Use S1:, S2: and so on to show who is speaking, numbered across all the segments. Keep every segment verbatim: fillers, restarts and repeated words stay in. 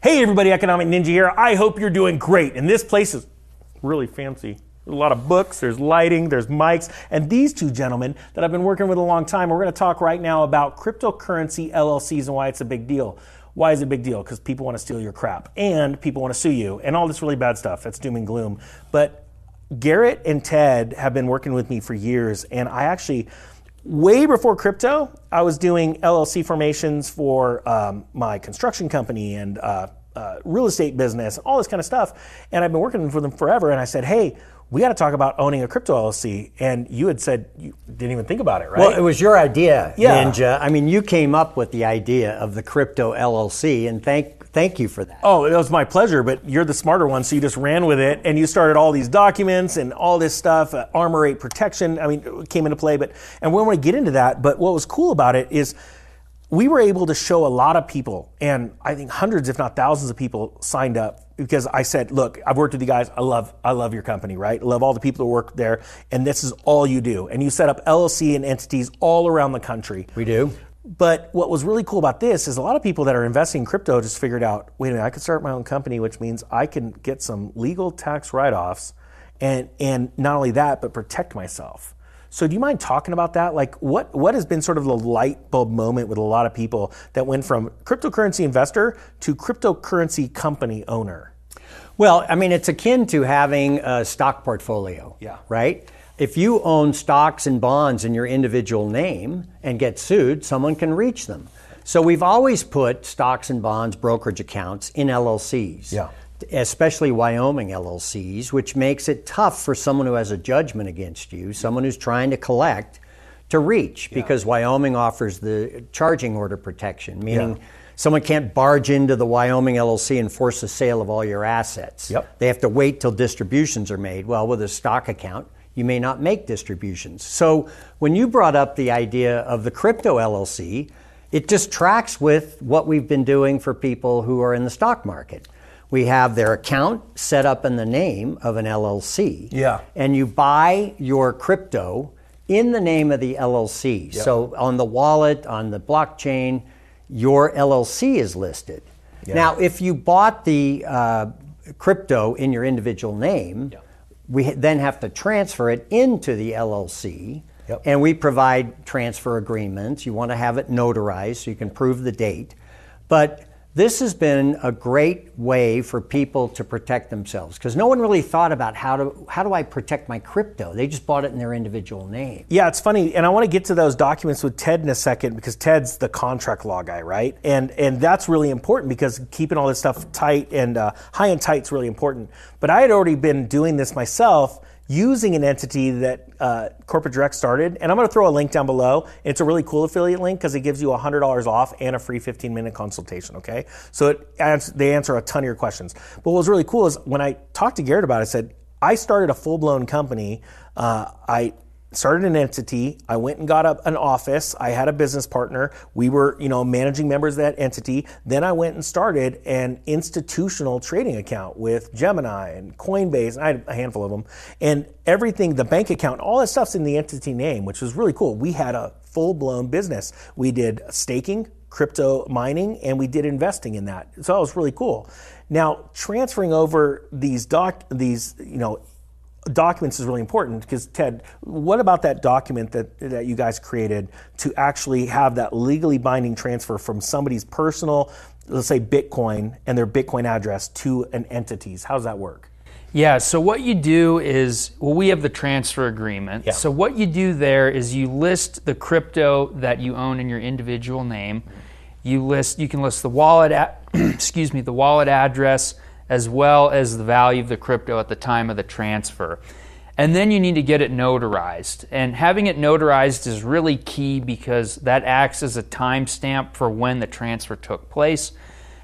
S1: Hey everybody, Economic Ninja here. I hope you're doing great. And this place is really fancy. There's a lot of books, there's lighting, there's mics, and these two gentlemen that I've been working with a long time, we're going to talk right now about cryptocurrency L L Cs and why it's a big deal. Why is it a big deal? Because people want to steal your crap, and people want to sue you, and all this really bad stuff. That's doom and gloom. But Garrett and Ted have been working with me for years, and I actually, way before crypto, I was doing L L C formations for um, my construction company and uh, uh, real estate business, all this kind of stuff. And I've been working for them forever, and I said, hey, we got to talk about owning a crypto L L C. And you had said you didn't even think about it, right?
S2: Well, it was your idea,
S1: yeah.
S2: Ninja. I mean, you came up with the idea of the crypto L L C, and thank thank you for that.
S1: Oh, it was my pleasure, but you're the smarter one, so you just ran with it, and you started all these documents and all this stuff, uh, Armor rate protection, I mean, it came into play. But and we want to get into that, but what was cool about it is we were able to show a lot of people, and I think hundreds, if not thousands of people signed up because I said, look, I've worked with you guys. I love I love your company, right? I love all the people who work there, and this is all you do. And you set up L L C and entities all around the country.
S2: We do.
S1: But what was really cool about this is a lot of people that are investing in crypto just figured out, wait a minute, I could start my own company, which means I can get some legal tax write-offs, and and not only that, but protect myself. So do you mind talking about that? Like what, what has been sort of the light bulb moment with a lot of people that went from cryptocurrency investor to cryptocurrency company owner?
S2: Well, I mean, it's akin to having a stock portfolio,
S1: yeah.
S2: right? If you own stocks and bonds in your individual name and get sued, someone can reach them. So we've always put stocks and bonds brokerage accounts in L L Cs.
S1: Yeah.
S2: Especially Wyoming L L Cs, which makes it tough for someone who has a judgment against you, someone who's trying to collect, to reach,
S1: yeah.
S2: because Wyoming offers the charging order protection, meaning
S1: yeah.
S2: someone can't barge into the Wyoming L L C and force the sale of all your assets.
S1: Yep.
S2: They have to wait till distributions are made. Well, with a stock account, you may not make distributions. So when you brought up the idea of the crypto L L C, it just tracks with what we've been doing for people who are in the stock market. We have their account set up in the name of an L L C.
S1: Yeah.
S2: And you buy your crypto in the name of the L L C.
S1: Yep.
S2: So on the wallet, on the blockchain, your L L C is listed.
S1: Yeah.
S2: Now, if you bought the uh, crypto in your individual name,
S1: Yep.
S2: we then have to transfer it into the L L C.
S1: Yep.
S2: And we provide transfer agreements. You want to have it notarized so you can prove the date. But this has been a great way for people to protect themselves because no one really thought about how to how do I protect my crypto? They just bought it in their individual name.
S1: Yeah, it's funny, and I want to get to those documents with Ted in a second because Ted's the contract law guy, right? And and that's really important because keeping all this stuff tight and uh, high and tight is really important. But I had already been doing this myself using an entity that uh, Corporate Direct started, and I'm going to throw a link down below. It's a really cool affiliate link because it gives you one hundred dollars off and a free fifteen minute consultation, okay? So it ans- they answer a ton of your questions. But what was really cool is when I talked to Garrett about it, I said, I started a full-blown company. Uh, I started an entity. I went and got up an office. I had a business partner. We were, you know, managing members of that entity. Then I went and started an institutional trading account with Gemini and Coinbase. I had a handful of them. And everything, the bank account, all that stuff's in the entity name, which was really cool. We had a full-blown business. We did staking, crypto mining, and we did investing in that. So that was really cool. Now, transferring over these doc, these, you know, documents is really important because Ted, what about that document that, that you guys created to actually have that legally binding transfer from somebody's personal, let's say Bitcoin and their Bitcoin address to an entity's? How does that work?
S3: Yeah, so what you do is, well, we have the transfer agreement.
S1: Yeah.
S3: So what you do there is you list the crypto that you own in your individual name. You list, you can list the wallet, a- excuse me, the wallet address, as well as the value of the crypto at the time of the transfer. And then you need to get it notarized. And having it notarized is really key because that acts as a timestamp for when the transfer took place.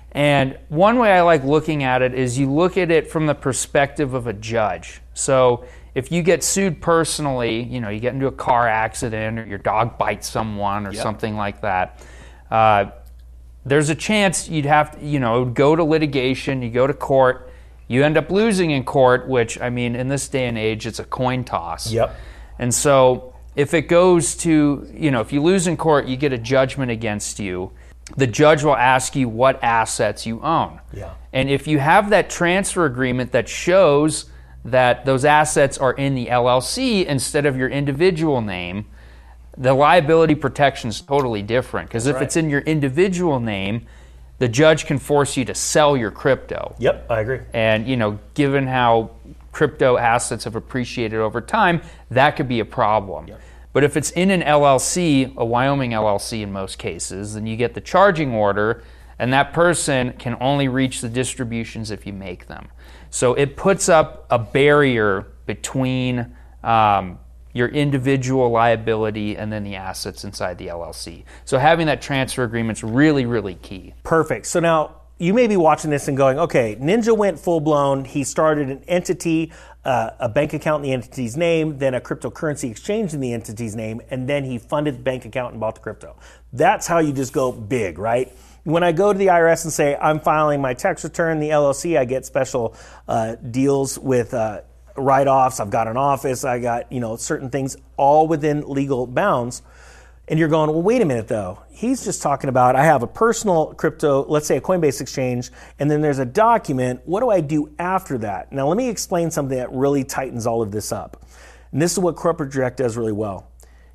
S3: And one way I like looking at it is you look at it from the perspective of a judge. So if you get sued personally, you know, you get into a car accident or your dog bites someone or
S1: yep.
S3: something like that, uh, there's a chance you'd have to, you know, go to litigation, you go to court, you end up losing in court, which, I mean, in this day and age, it's a coin toss.
S1: Yep.
S3: And so if it goes to, you know, if you lose in court, you get a judgment against you. the judge will ask you what assets you own.
S1: Yeah.
S3: And if you have that transfer agreement that shows that those assets are in the L L C instead of your individual name, the liability protection is totally different. Because if
S1: right.
S3: it's in your individual name, the judge can force you to sell your crypto.
S1: Yep, I agree.
S3: And, you know, given how crypto assets have appreciated over time, that could be a problem.
S1: Yep.
S3: But if it's in an L L C, a Wyoming L L C in most cases, then you get the charging order, and that person can only reach the distributions if you make them. So it puts up a barrier between um, your individual liability and then the assets inside the L L C. So having that transfer agreement is really, really key.
S1: Perfect. So now you may be watching this and going, okay, Ninja went full blown. He started an entity, uh, a bank account in the entity's name, then a cryptocurrency exchange in the entity's name, and then he funded the bank account and bought the crypto. That's how you just go big, right? When I go to the I R S and say, I'm filing my tax return, the L L C, I get special uh, deals with uh, write-offs. I've got an office. I got, you know, certain things all within legal bounds. And you're going, well, wait a minute, though. He's just talking about I have a personal crypto, let's say a Coinbase exchange, and then there's a document. What do I do after that? Now, let me explain something that really tightens all of this up. And this is what Corporate Direct does really well.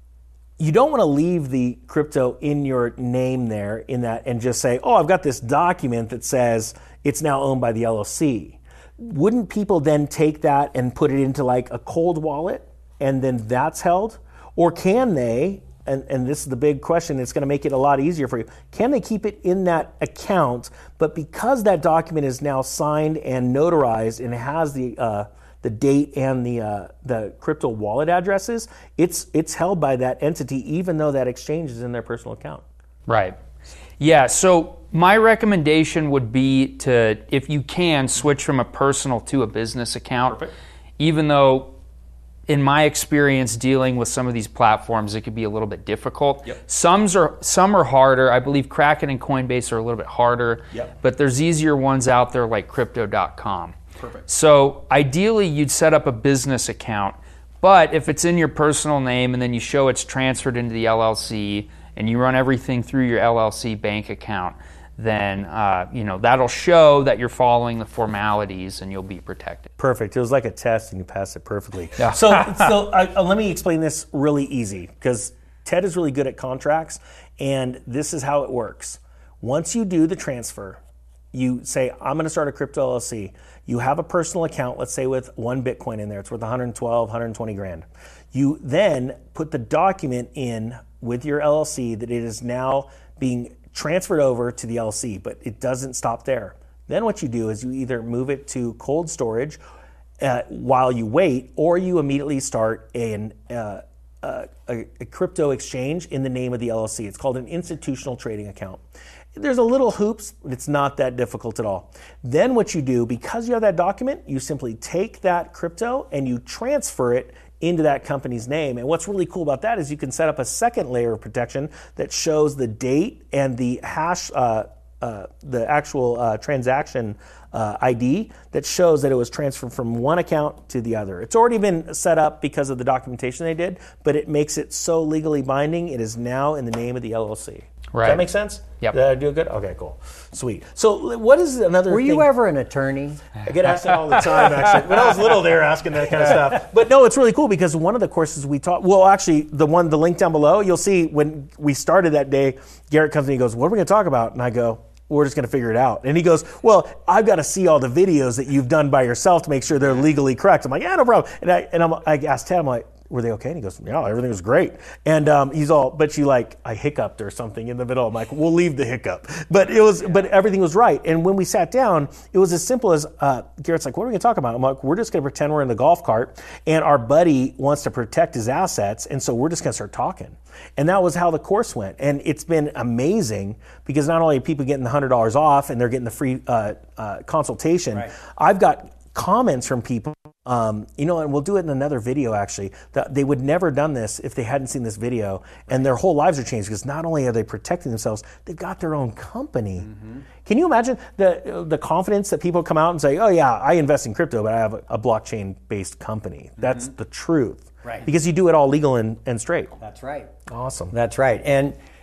S1: You don't want to leave the crypto in your name there in that and just say, oh, I've got this document that says it's now owned by the L L C. Wouldn't people then take that and put it into like a cold wallet and then that's held? Or can they, and, and this is the big question, it's going to make it a lot easier for you, can they keep it in that account, but because that document is now signed and notarized and has the uh, the date and the uh, the crypto wallet addresses, it's it's held by that entity even though that exchange is in their personal account.
S3: Right. Yeah, so my recommendation would be to, if you can, switch from a personal to a business account.
S1: Perfect.
S3: Even though, in my experience dealing with some of these platforms, it could be a little bit difficult.
S1: Yep.
S3: Some are some are harder. I believe Kraken and Coinbase are a little bit harder.
S1: Yep.
S3: But there's easier ones out there like crypto dot com.
S1: Perfect.
S3: So ideally, you'd set up a business account. But if it's in your personal name and then you show it's transferred into the L L C and you run everything through your L L C bank account, then uh, you know that'll show that you're following the formalities and you'll be protected.
S1: Perfect. It was like a test and you passed it perfectly.
S3: Yeah.
S1: So, so uh, uh, let me explain this really easy because Ted is really good at contracts and this is how it works. Once you do the transfer, you say, I'm going to start a crypto L L C. You have a personal account, let's say with one Bitcoin in there. It's worth one hundred twelve, one hundred twenty grand. You then put the document in with your L L C that it is now being transferred over to the L L C, but it doesn't stop there. Then what you do is you either move it to cold storage uh, while you wait, or you immediately start an, uh, uh, a, a crypto exchange in the name of the L L C. It's called an institutional trading account. There's a little hoops, but it's not that difficult at all. Then what you do, because you have that document, you simply take that crypto and you transfer it into that company's name. And what's really cool about that is you can set up a second layer of protection that shows the date and the hash, uh, uh, the actual uh, transaction uh, I D that shows that it was transferred from one account to the other. It's already been set up because of the documentation they did, but it makes it so legally binding. It is now in the name of the L L C.
S3: Right.
S1: Does that make sense?
S3: Yep.
S1: Did I do it good? Okay, cool. Sweet. So what is another
S2: Were
S1: thing?
S2: you ever an attorney?
S1: I get asked that all the time, actually. When I was little, they were asking that kind of stuff. But no, it's really cool because one of the courses we taught, well, actually, the one, the link down below, you'll see when we started that day, Garrett comes and he goes, what are we going to talk about? And I go, we're just going to figure it out. And he goes, well, I've got to see all the videos that you've done by yourself to make sure they're legally correct. I'm like, yeah, no problem. And I, and I'm, I asked Ted, I'm like, were they okay? And he goes, yeah, everything was great. And um, he's all, but you like, I hiccuped or something in the middle. I'm like, we'll leave the hiccup. But it was, but everything was right. And when we sat down, it was as simple as, uh, Garrett's like, what are we gonna talk about? I'm like, we're just gonna pretend we're in the golf cart and our buddy wants to protect his assets. And so we're just gonna start talking. And that was how the course went. And it's been amazing because not only are people getting the one hundred dollars off and they're getting the free uh, uh, consultation, right. I've got comments from people, um, you know, and we'll do it in another video actually, that they would never done this if they hadn't seen this video, and their whole lives are changed because not only are they protecting themselves, they've got their own company. Mm-hmm. Can you imagine the the confidence that people come out and say, oh yeah, I invest in crypto, but I have a, a blockchain-based company. Mm-hmm. That's the truth.
S2: Right.
S1: Because you do it all legal and, and straight.
S2: That's right.
S1: Awesome.
S2: That's right. And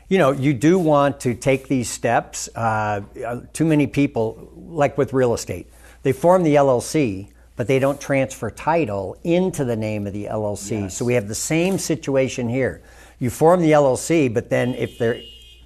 S2: you know, you do want to take these steps. Uh, too many people, like with real estate, they form the L L C, but they don't transfer title into the name of the L L C. Yes. So we have the same situation here. You form the L L C, but then if they're...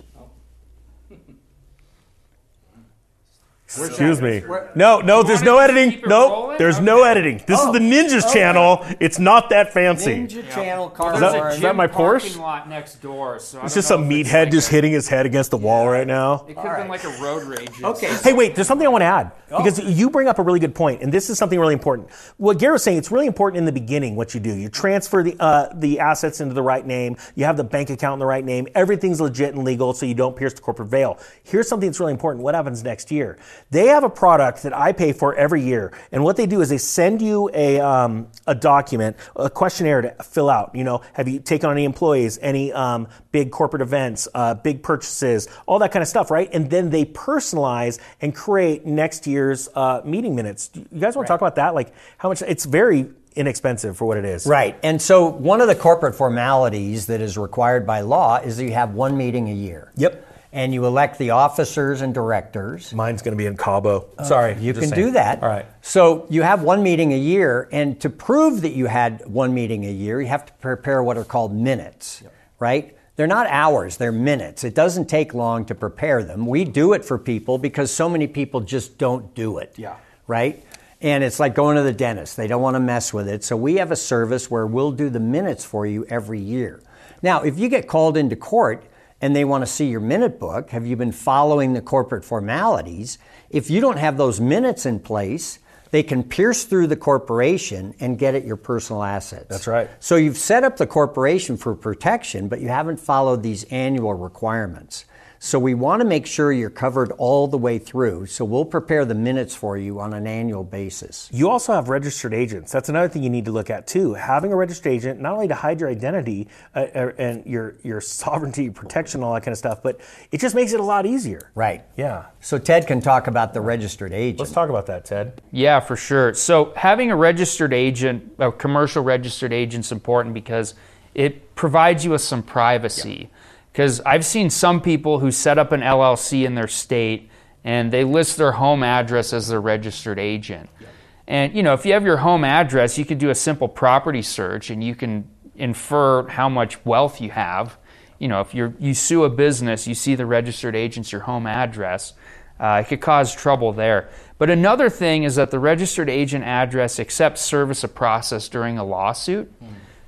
S1: Excuse me. No, no, there's no editing. No, there's no editing. This is the Ninja's channel. It's not that fancy.
S2: Ninja channel car.
S1: Is that, is that my Porsche?
S3: Parking lot next door. So
S1: it's just some meathead just hitting his head against the wall right now.
S3: It could have been like a road rage.
S2: Okay.
S1: Hey, wait, there's something I want to add. Because you bring up a really good point, and this is something really important. What Gary was saying, it's really important in the beginning what you do. You transfer the uh, the assets into the right name. You have the bank account in the right name. Everything's legit and legal, so you don't pierce the corporate veil. Here's something that's really important. What happens next year? They have a product that I pay for every year, and what they do is they send you a um, a document, a questionnaire to fill out. You know, have you taken on any employees, any um, big corporate events, uh, big purchases, all that kind of stuff, right? And then they personalize and create next year's uh, meeting minutes. You guys want to talk about that? Like how much? It's very inexpensive for what it is.
S2: Right. And so one of the corporate formalities that is required by law is that you have one meeting a year.
S1: Yep.
S2: And you elect the officers and directors.
S1: Mine's going to be in Cabo. Sorry.
S2: You can
S1: saying.
S2: do that.
S1: All right.
S2: So you have one meeting a year, and to prove that you had one meeting a year, you have to prepare what are called minutes, yep. right? They're not hours, they're minutes. It doesn't take long to prepare them. We do it for people because so many people just don't do it,
S1: yeah.
S2: right? And it's like going to the dentist. They don't want to mess with it. So we have a service where we'll do the minutes for you every year. Now, if you get called into court, and they want to see your minute book, have you been following the corporate formalities? If you don't have those minutes in place, they can pierce through the corporation and get at your personal assets.
S1: That's right.
S2: So you've set up the corporation for protection, but you haven't followed these annual requirements. So we want to make sure you're covered all the way through. So we'll prepare the minutes for you on an annual basis.
S1: You also have registered agents. That's another thing you need to look at too. Having a registered agent, not only to hide your identity uh, and your your sovereignty, protection, all that kind of stuff, but it just makes it a lot easier.
S2: Right.
S1: Yeah.
S2: So Ted can talk about the registered agent.
S1: Let's talk about that, Ted.
S3: Yeah, for sure. So having a registered agent, a commercial registered agent, is important because it provides you with some privacy. Yeah. Because I've seen some people who set up an L L C in their state and they list their home address as their registered agent. Yep. And you know, if you have your home address, you could do a simple property search and you can infer how much wealth you have. You know, if you're, you sue a business, you see the registered agent's your home address, uh, it could cause trouble there. But another thing is that the registered agent address accepts service of process during a lawsuit. Mm.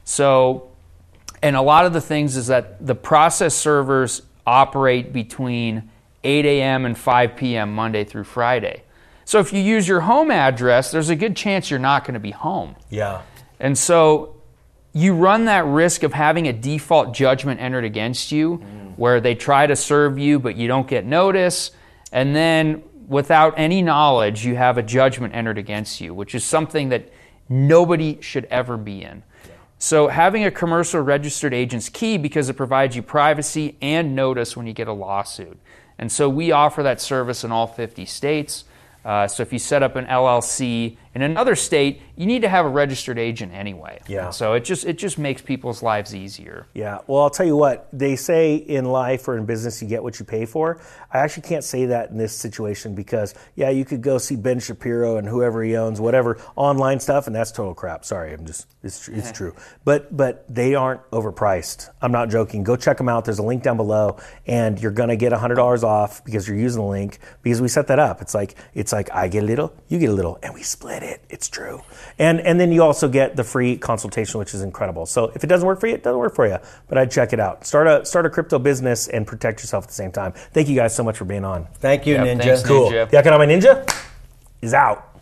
S3: So And a lot of the things is that the process servers operate between eight a.m. and five p.m. Monday through Friday. So if you use your home address, there's a good chance you're not going to be home.
S1: Yeah.
S3: And so you run that risk of having a default judgment entered against you mm. where they try to serve you, but you don't get notice. And then without any knowledge, you have a judgment entered against you, which is something that nobody should ever be in. So having a commercial registered agent's key because it provides you privacy and notice when you get a lawsuit. And so we offer that service in all fifty states. Uh, so if you set up an L L C in another state, you need to have a registered agent anyway.
S1: Yeah.
S3: So it just it just makes people's lives easier.
S1: Yeah. Well, I'll tell you what, they say in life or in business you get what you pay for. I actually can't say that in this situation because, yeah, you could go see Ben Shapiro and whoever he owns, whatever, online stuff, and that's total crap. Sorry, I'm just, it's, it's true. But but they aren't overpriced. I'm not joking. Go check them out. There's a link down below, and you're going to get one hundred dollars off because you're using the link because we set that up. It's like, it's like I get a little, you get a little, and we split it. It's true. And and then you also get the free consultation, which is incredible. So if it doesn't work for you, it doesn't work for you. But I'd check it out. Start a start a crypto business and protect yourself at the same time. Thank you guys so much for being on.
S2: Thank you,
S3: yep,
S2: Ninja.
S3: Thanks,
S1: cool.
S3: Ninja.
S1: The Economic Ninja is out.